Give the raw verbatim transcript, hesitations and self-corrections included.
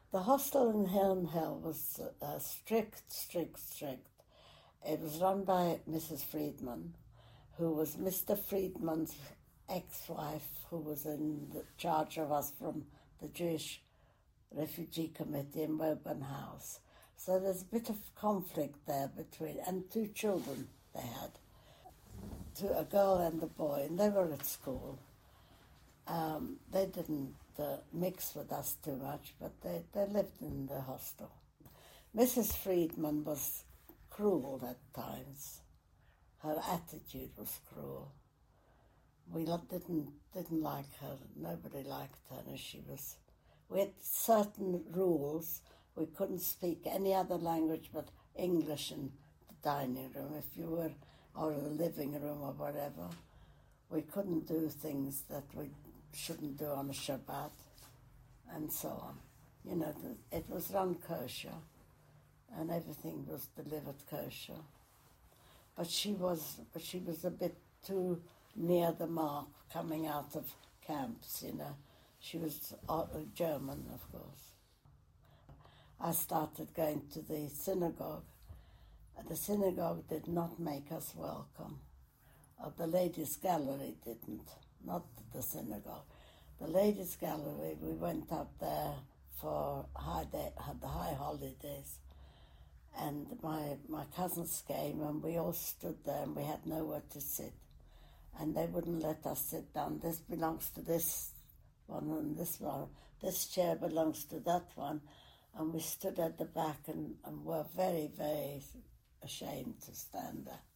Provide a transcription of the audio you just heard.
The hostel in Herne Hill was uh, strict, strict, strict. It was run by Missus Friedman, who was Mister Friedman's ex-wife, who was in the charge of us from the Jewish Refugee Committee in Woburn House. So there's a bit of conflict there between, and two children they had, to a girl and a boy, and they were at school. Um, they didn't uh, mix with us too much, but they, they lived in the hostel. Missus Friedman was cruel at times. Her attitude was cruel. We didn't didn't like her. Nobody liked her. And she was. We had certain rules. We couldn't speak any other language but English in the dining room. If you were, or the living room or whatever, we couldn't do things that we shouldn't do on a Shabbat, and so on. You know, it was run kosher, and everything was delivered kosher. But she was, but she was a bit too near the mark coming out of camps, you know. She was German, of course. I started going to the synagogue. The synagogue did not make us welcome. Uh, the ladies' gallery didn't, not the synagogue. The ladies' gallery, we went up there for high day, the high holidays. And my, my cousins came and we all stood there and we had nowhere to sit. And they wouldn't let us sit down. This belongs to this one and this one. This chair belongs to that one. And we stood at the back and, and were very, very ashamed to stand there.